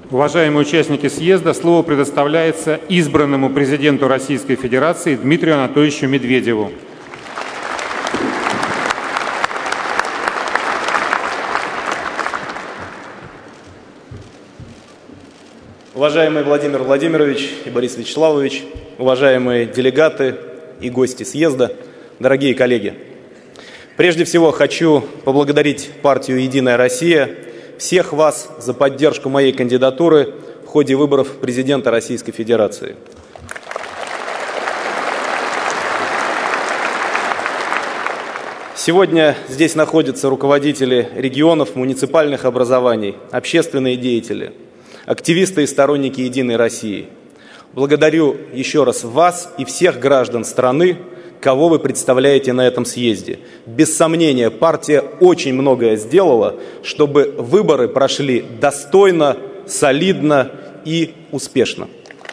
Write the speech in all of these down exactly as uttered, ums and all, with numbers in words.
Уважаемые участники съезда, слово предоставляется избранному президенту Российской Федерации Дмитрию Анатольевичу Медведеву. Уважаемый Владимир Владимирович и Борис Вячеславович, уважаемые делегаты и гости съезда, дорогие коллеги! Прежде всего хочу поблагодарить партию «Единая Россия», всех вас за поддержку моей кандидатуры в ходе выборов президента Российской Федерации. Сегодня здесь находятся руководители регионов, муниципальных образований, общественные деятели, активисты и сторонники «Единой России». Благодарю еще раз вас и всех граждан страны, кого вы представляете на этом съезде. Без сомнения, партия очень многое сделала, чтобы выборы прошли достойно, солидно и успешно.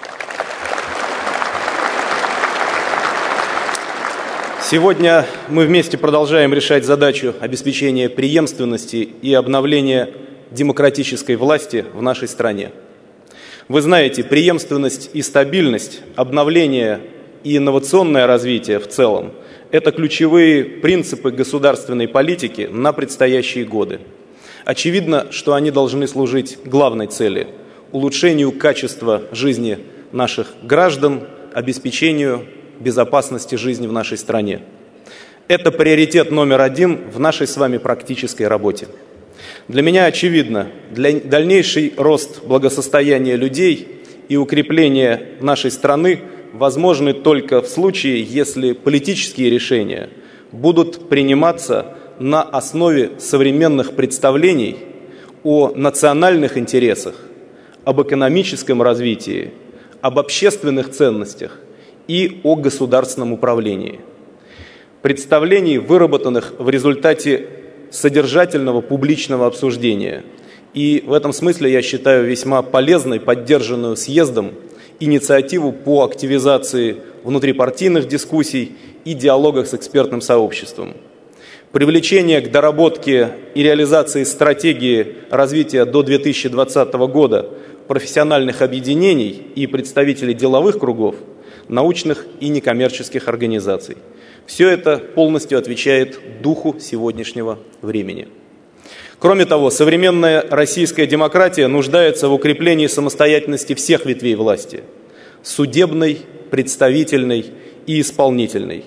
Сегодня мы вместе продолжаем решать задачу обеспечения преемственности и обновления демократической власти в нашей стране. Вы знаете, преемственность и стабильность, обновление и инновационное развитие в целом – это ключевые принципы государственной политики на предстоящие годы. Очевидно, что они должны служить главной цели – улучшению качества жизни наших граждан, обеспечению безопасности жизни в нашей стране. Это приоритет номер один в нашей с вами практической работе. Для меня очевидно, для дальнейший рост благосостояния людей и укрепление нашей страны возможны только в случае, если политические решения будут приниматься на основе современных представлений о национальных интересах, об экономическом развитии, об общественных ценностях и о государственном управлении. Представлений, выработанных в результате содержательного публичного обсуждения. И в этом смысле я считаю весьма полезной, поддержанную съездом, инициативу по активизации внутрипартийных дискуссий и диалогах с экспертным сообществом. Привлечение к доработке и реализации стратегии развития до две тысячи двадцатого года профессиональных объединений и представителей деловых кругов, научных и некоммерческих организаций. Все это полностью отвечает духу сегодняшнего времени. Кроме того, современная российская демократия нуждается в укреплении самостоятельности всех ветвей власти – судебной, представительной и исполнительной.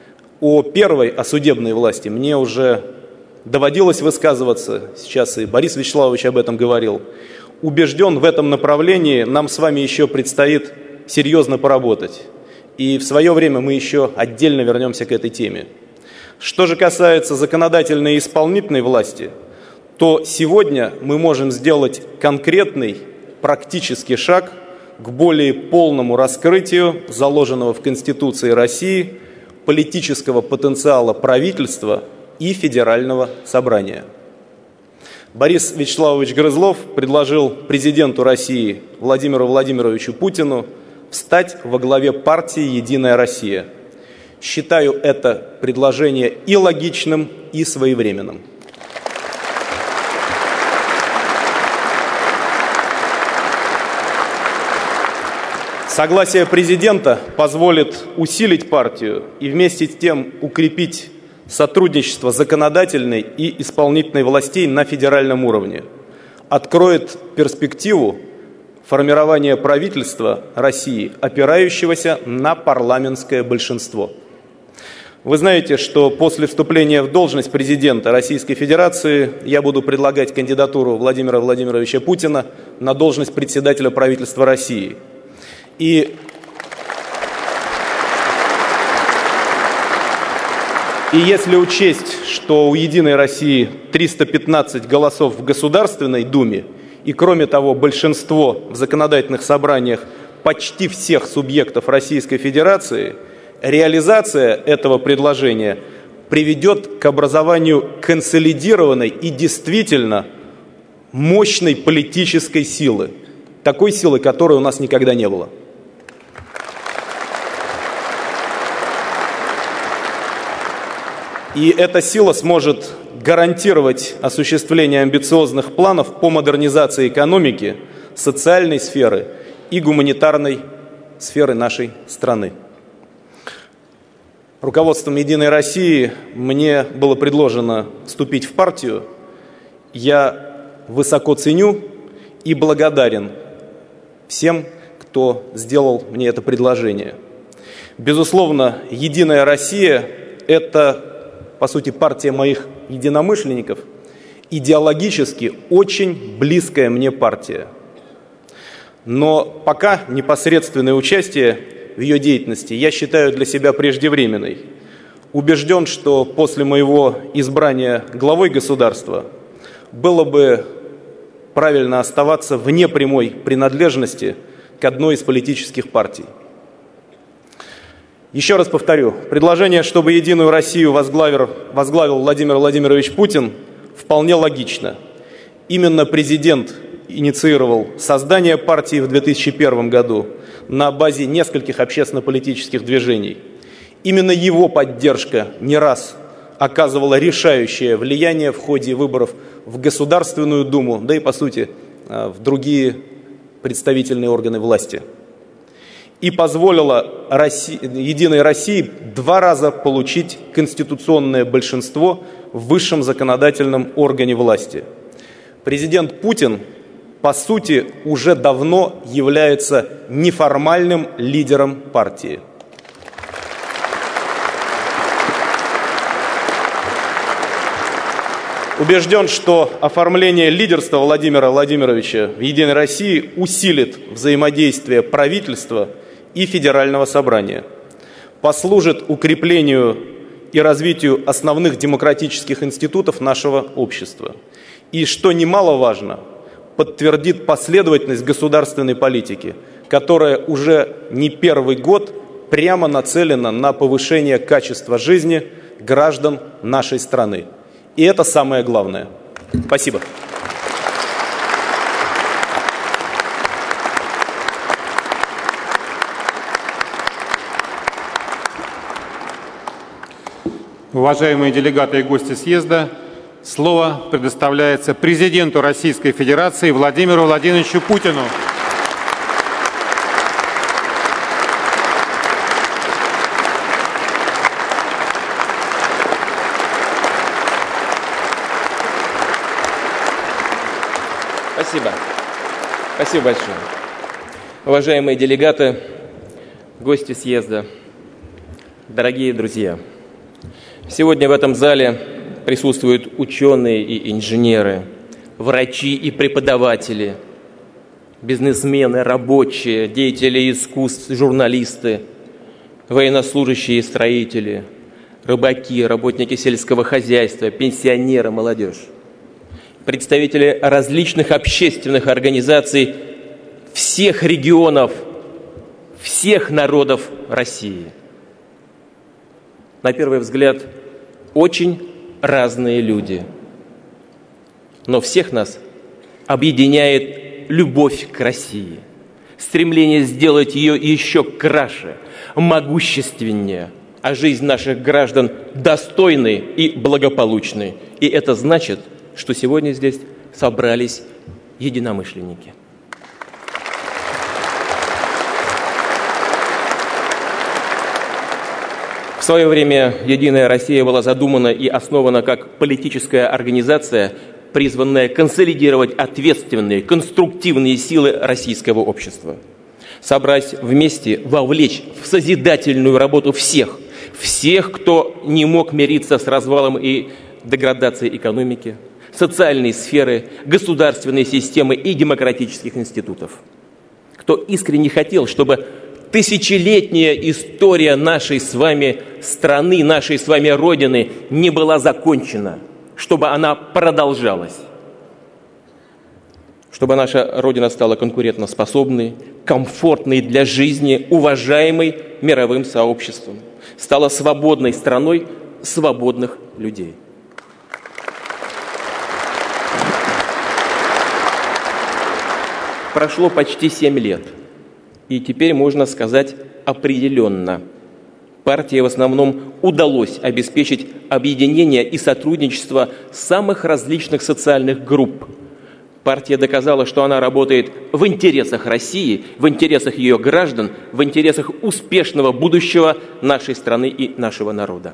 О первой, о судебной власти, мне уже доводилось высказываться, сейчас и Борис Вячеславович об этом говорил. Убежден, в этом направлении нам с вами еще предстоит серьезно поработать. И в свое время мы еще отдельно вернемся к этой теме. Что же касается законодательной и исполнительной власти, то сегодня мы можем сделать конкретный практический шаг к более полному раскрытию заложенного в Конституции России политического потенциала правительства и федерального собрания. Борис Вячеславович Грызлов предложил президенту России Владимиру Владимировичу Путину встать во главе партии «Единая Россия». Считаю это предложение и логичным, и своевременным. Согласие президента позволит усилить партию и вместе с тем укрепить сотрудничество законодательной и исполнительной властей на федеральном уровне, откроет перспективу формирования правительства России, опирающегося на парламентское большинство. Вы знаете, что после вступления в должность президента Российской Федерации я буду предлагать кандидатуру Владимира Владимировича Путина на должность председателя правительства России. И, и если учесть, что у «Единой России» триста пятнадцать голосов в Государственной Думе, и кроме того большинство в законодательных собраниях почти всех субъектов Российской Федерации, реализация этого предложения приведет к образованию консолидированной и действительно мощной политической силы, такой силы, которой у нас никогда не было. И эта сила сможет гарантировать осуществление амбициозных планов по модернизации экономики, социальной сферы и гуманитарной сферы нашей страны. Руководством «Единой России» мне было предложено вступить в партию. Я высоко ценю и благодарен всем, кто сделал мне это предложение. Безусловно, «Единая Россия» – это, по сути, партия моих единомышленников, идеологически очень близкая мне партия. Но пока непосредственное участие в ее деятельности я считаю для себя преждевременной. Убежден, что после моего избрания главой государства было бы правильно оставаться вне прямой принадлежности к одной из политических партий. Еще раз повторю, предложение, чтобы «Единую Россию» возглавил, возглавил Владимир Владимирович Путин, вполне логично. Именно президент инициировал создание партии в две тысячи первом году на базе нескольких общественно-политических движений. Именно его поддержка не раз оказывала решающее влияние в ходе выборов в Государственную Думу, да и, по сути, в другие представительные органы власти. И позволила России, «Единой России» два раза получить конституционное большинство в высшем законодательном органе власти. Президент Путин, по сути, уже давно является неформальным лидером партии. Убежден, что оформление лидерства Владимира Владимировича в «Единой России» усилит взаимодействие правительства и Федерального собрания, послужит укреплению и развитию основных демократических институтов нашего общества. И, что немаловажно, подтвердит последовательность государственной политики, которая уже не первый год прямо нацелена на повышение качества жизни граждан нашей страны. И это самое главное. Спасибо. Уважаемые делегаты и гости съезда, слово предоставляется президенту Российской Федерации Владимиру Владимировичу Путину. Спасибо. Спасибо большое. Уважаемые делегаты, гости съезда, дорогие друзья, сегодня в этом зале присутствуют ученые и инженеры, врачи и преподаватели, бизнесмены, рабочие, деятели искусств, журналисты, военнослужащие и строители, рыбаки, работники сельского хозяйства, пенсионеры, молодежь, представители различных общественных организаций всех регионов, всех народов России. На первый взгляд, очень разные люди. Но всех нас объединяет любовь к России, стремление сделать ее еще краше, могущественнее, а жизнь наших граждан достойной и благополучной. И это значит, что сегодня здесь собрались единомышленники. В свое время «Единая Россия» была задумана и основана как политическая организация, призванная консолидировать ответственные, конструктивные силы российского общества. Собрать вместе, вовлечь в созидательную работу всех, всех, кто не мог мириться с развалом и деградацией экономики, социальной сферы, государственной системы и демократических институтов. Кто искренне хотел, чтобы тысячелетняя история нашей с вами страны, нашей с вами Родины не была закончена, чтобы она продолжалась, чтобы наша Родина стала конкурентоспособной, комфортной для жизни, уважаемой мировым сообществом, стала свободной страной свободных людей. Прошло почти семь лет, и теперь можно сказать определенно, партии в основном удалось обеспечить объединение и сотрудничество самых различных социальных групп, Партия доказала, что она работает в интересах России, в интересах ее граждан, в интересах успешного будущего нашей страны и нашего народа.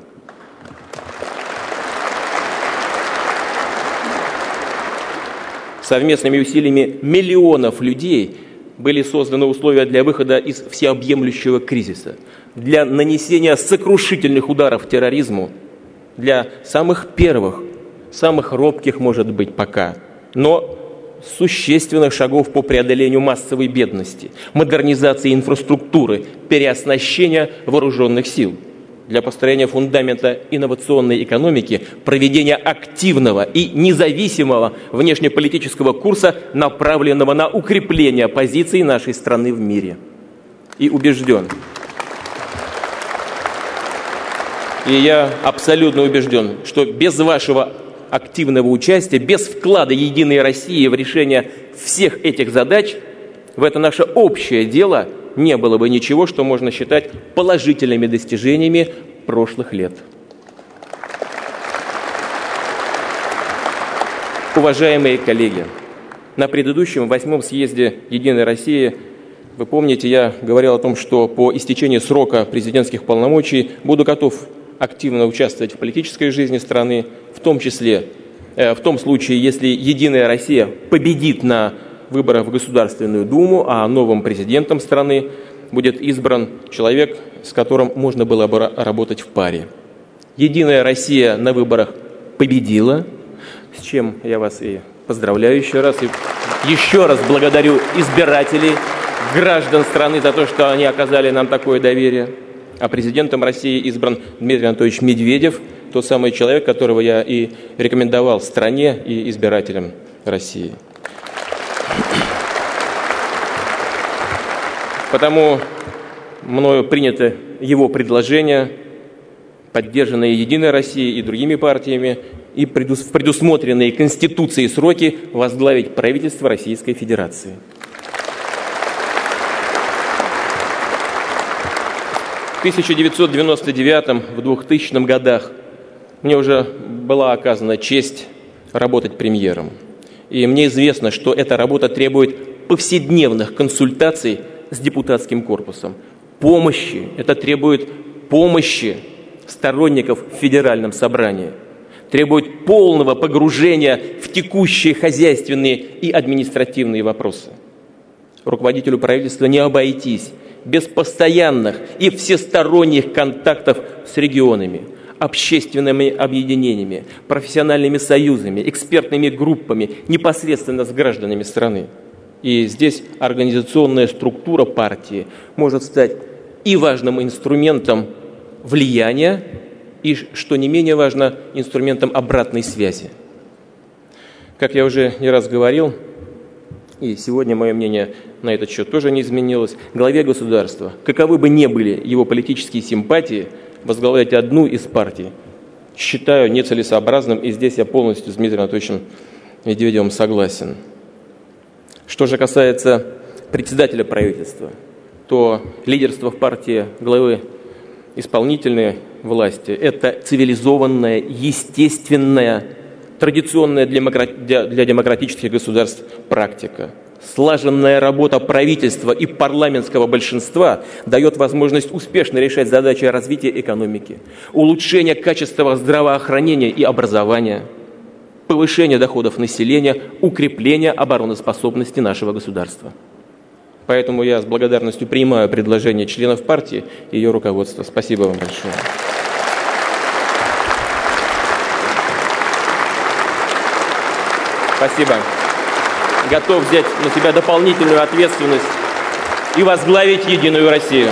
Совместными усилиями миллионов людей были созданы условия для выхода из всеобъемлющего кризиса, для нанесения сокрушительных ударов терроризму, для самых первых, самых робких, может быть, пока, но существенных шагов по преодолению массовой бедности, модернизации инфраструктуры, переоснащения вооруженных сил, для построения фундамента инновационной экономики, проведения активного и независимого внешнеполитического курса, направленного на укрепление позиций нашей страны в мире. И убежден, и я абсолютно убежден, что без вашего активного участия, без вклада «Единой России» в решение всех этих задач, в это наше общее дело не было бы ничего, что можно считать положительными достижениями прошлых лет. Уважаемые коллеги, на предыдущем восьмом съезде «Единой России», вы помните, я говорил о том, что по истечении срока президентских полномочий буду готов активно участвовать в политической жизни страны, в том числе э, в том случае, если «Единая Россия» победит на выборах в Государственную Думу, а новым президентом страны будет избран человек, с которым можно было бы работать в паре. «Единая Россия» на выборах победила, с чем я вас и поздравляю еще раз, и еще раз благодарю избирателей, граждан страны за то, что они оказали нам такое доверие. А президентом России избран Дмитрий Анатольевич Медведев, тот самый человек, которого я и рекомендовал стране и избирателям России. Потому мною принято его предложение, поддержанное «Единой Россией» и другими партиями, и в предусмотренные Конституцией сроки возглавить правительство Российской Федерации. В тысяча девятьсот девяносто девятом, в двухтысячном годах мне уже была оказана честь работать премьером. И мне известно, что эта работа требует повседневных консультаций с депутатским корпусом. Помощи, это требует помощи сторонников в Федеральном собрании. Требует полного погружения в текущие хозяйственные и административные вопросы. Руководителю правительства не обойтись без постоянных и всесторонних контактов с регионами, общественными объединениями, профессиональными союзами, экспертными группами, непосредственно с гражданами страны. И здесь организационная структура партии может стать и важным инструментом влияния, и, что не менее важно, инструментом обратной связи. Как я уже не раз говорил, и сегодня мое мнение на этот счет тоже не изменилось, главе государства, каковы бы ни были его политические симпатии, возглавлять одну из партий считаю нецелесообразным, и здесь я полностью с Дмитрием Анатольевичем Медведевым согласен. Что же касается председателя правительства, то лидерство в партии главы исполнительной власти – это цивилизованная, естественная, традиционная для демократических государств практика. Слаженная работа правительства и парламентского большинства дает возможность успешно решать задачи развития экономики, улучшения качества здравоохранения и образования, повышения доходов населения, укрепления обороноспособности нашего государства. Поэтому я с благодарностью принимаю предложение членов партии и ее руководства. Спасибо вам большое. Спасибо. Готов взять на себя дополнительную ответственность и возглавить «Единую Россию».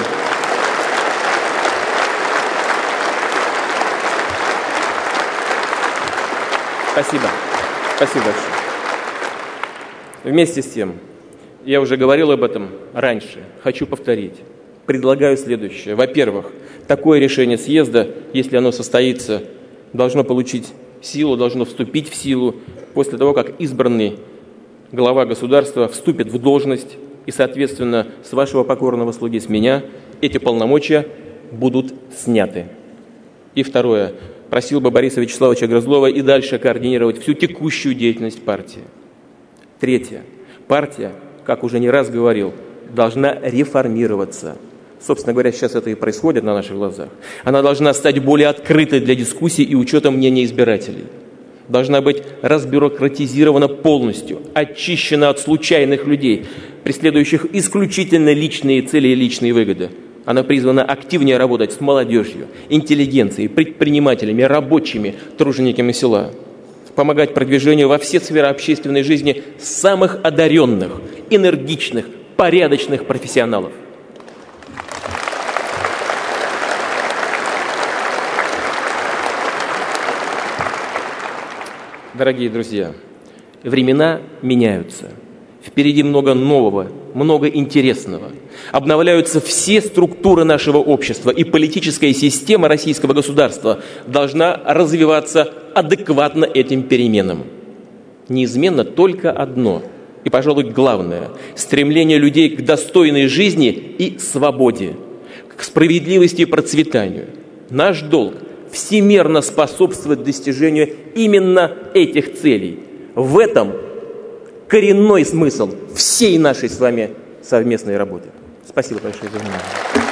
Спасибо. Спасибо большое. Вместе с тем, я уже говорил об этом раньше, хочу повторить. Предлагаю следующее. Во-первых, такое решение съезда, если оно состоится, должно получить силу, должно вступить в силу после того, как избранный глава государства вступит в должность, и, соответственно, с вашего покорного слуги, с меня, эти полномочия будут сняты. И второе. Просил бы Бориса Вячеславовича Грызлова и дальше координировать всю текущую деятельность партии. Третье. Партия, как уже не раз говорил, должна реформироваться. Собственно говоря, сейчас это и происходит на наших глазах. Она должна стать более открытой для дискуссий и учета мнений избирателей. Должна быть разбюрократизирована полностью, очищена от случайных людей, преследующих исключительно личные цели и личные выгоды. Она призвана активнее работать с молодежью, интеллигенцией, предпринимателями, рабочими, тружениками села. Помогать продвижению во все сферы общественной жизни самых одаренных, энергичных, порядочных профессионалов. Дорогие друзья, времена меняются. Впереди много нового, много интересного. Обновляются все структуры нашего общества, и политическая система российского государства должна развиваться адекватно этим переменам. Неизменно только одно, и, пожалуй, главное – стремление людей к достойной жизни и свободе, к справедливости и процветанию. Наш долг – всемерно способствовать достижению именно этих целей. В этом коренной смысл всей нашей с вами совместной работы. Спасибо большое за внимание.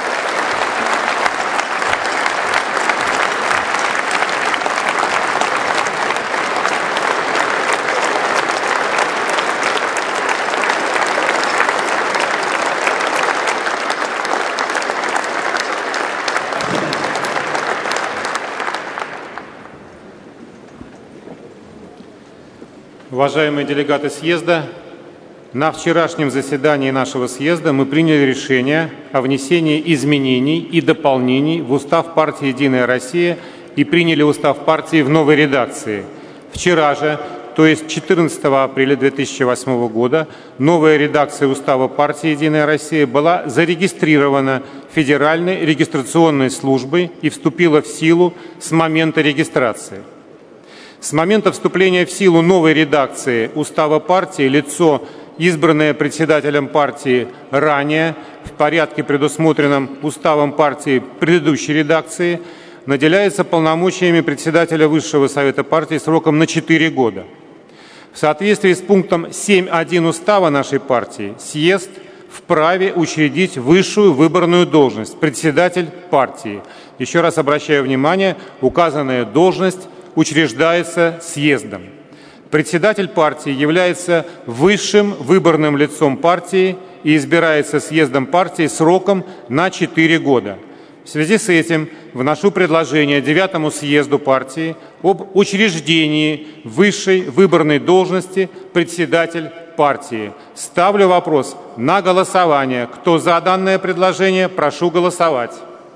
Уважаемые делегаты съезда, на вчерашнем заседании нашего съезда мы приняли решение о внесении изменений и дополнений в устав партии «Единая Россия» и приняли устав партии в новой редакции. Вчера же, то есть четырнадцатого апреля две тысячи восьмого года, новая редакция устава партии «Единая Россия» была зарегистрирована Федеральной регистрационной службой и вступила в силу с момента регистрации. С момента вступления в силу новой редакции устава партии лицо, избранное председателем партии ранее, в порядке, предусмотренном уставом партии предыдущей редакции, наделяется полномочиями председателя Высшего совета партии сроком на четыре года. В соответствии с пунктом семь точка один устава нашей партии, съезд вправе учредить высшую выборную должность – председатель партии. Еще раз обращаю внимание, указанная должность учреждается съездом. Председатель партии является высшим выборным лицом партии и избирается съездом партии сроком на четыре года. В связи с этим вношу предложение девятому съезду партии об учреждении высшей выборной должности председатель партии. Ставлю вопрос на голосование. Кто за данное предложение, прошу голосовать.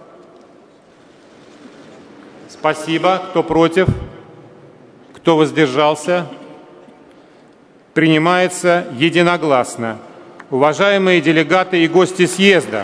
Спасибо. Кто против? Кто воздержался? Принимается единогласно. Уважаемые делегаты и гости съезда,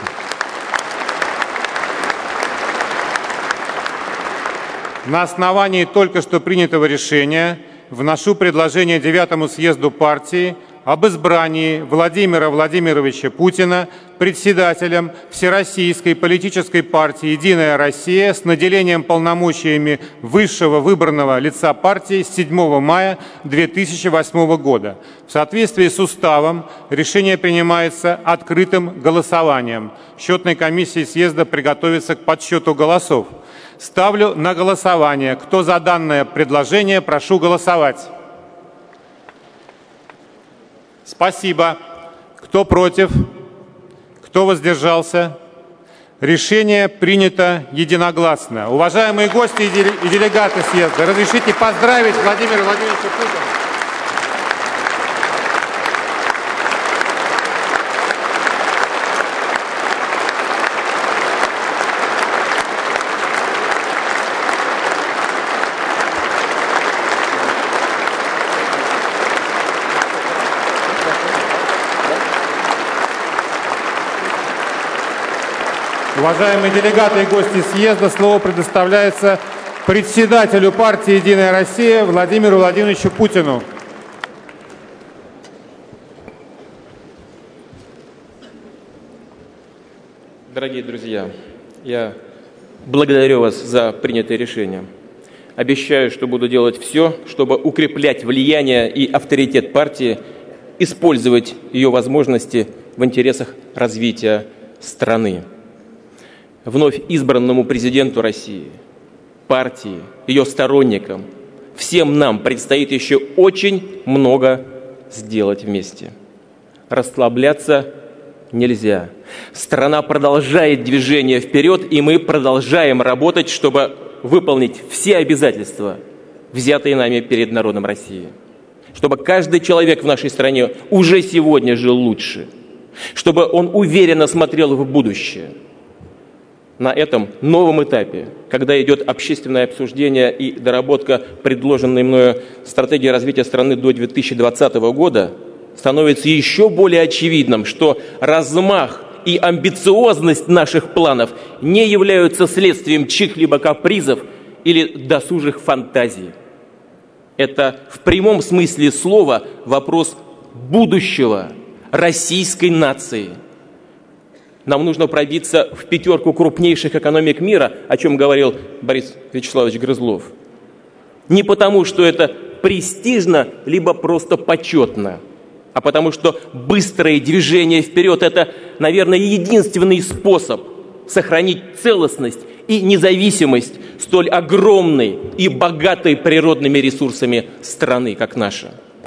на основании только что принятого решения вношу предложение девятому съезду партии об избрании Владимира Владимировича Путина председателем Всероссийской политической партии «Единая Россия» с наделением полномочиями высшего выборного лица партии с седьмого мая две тысячи восьмого года. В соответствии с уставом решение принимается открытым голосованием. Счетной комиссии съезда приготовится к подсчету голосов. Ставлю на голосование. Кто за данное предложение, прошу голосовать. Спасибо. Кто против? Кто воздержался? Решение принято единогласно. Уважаемые гости и делегаты съезда, разрешите поздравить Владимира Владимировича Путина. Уважаемые делегаты и гости съезда, слово предоставляется председателю партии «Единая Россия» Владимиру Владимировичу Путину. Дорогие друзья, я благодарю вас за принятое решение. Обещаю, что буду делать все, чтобы укреплять влияние и авторитет партии использовать ее возможности в интересах развития страны. Вновь избранному президенту России, партии, ее сторонникам, всем нам предстоит еще очень много сделать вместе. Расслабляться нельзя. Страна продолжает движение вперед, и мы продолжаем работать, чтобы выполнить все обязательства, взятые нами перед народом России. Чтобы каждый человек в нашей стране уже сегодня жил лучше, чтобы он уверенно смотрел в будущее. На этом новом этапе, когда идет общественное обсуждение и доработка предложенной мною стратегии развития страны до две тысячи двадцатого года, становится еще более очевидным, что размах и амбициозность наших планов не являются следствием чьих-либо капризов или досужих фантазий. Это в прямом смысле слова вопрос будущего российской нации. Нам нужно пробиться в пятерку крупнейших экономик мира, о чем говорил Борис Вячеславович Грызлов. Не потому, что это престижно, либо просто почетно, а потому что быстрое движение вперед – это, наверное, единственный способ сохранить целостность и независимость столь огромной и богатой природными ресурсами страны, как наша.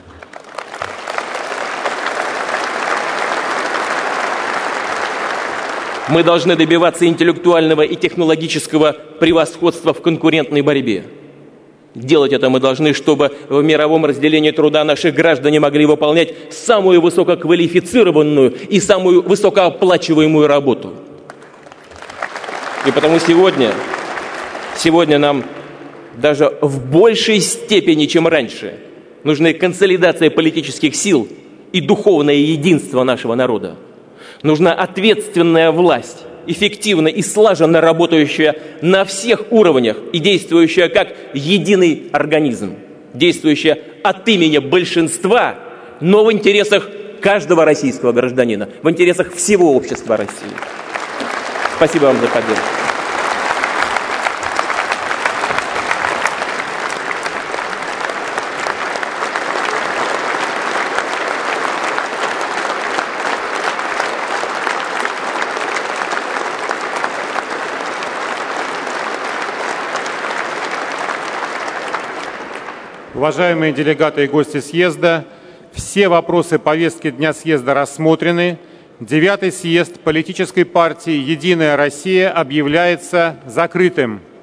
Мы должны добиваться интеллектуального и технологического превосходства в конкурентной борьбе. Делать это мы должны, чтобы в мировом разделении труда наши граждане могли выполнять самую высококвалифицированную и самую высокооплачиваемую работу. И потому сегодня, сегодня нам даже в большей степени, чем раньше, нужны консолидация политических сил и духовное единство нашего народа. Нужна ответственная власть, эффективно и слаженно работающая на всех уровнях и действующая как единый организм, действующая от имени большинства, но в интересах каждого российского гражданина, в интересах всего общества России. Спасибо вам за поддержку. Уважаемые делегаты и гости съезда, все вопросы повестки дня съезда рассмотрены. Девятый съезд политической партии «Единая Россия» объявляется закрытым.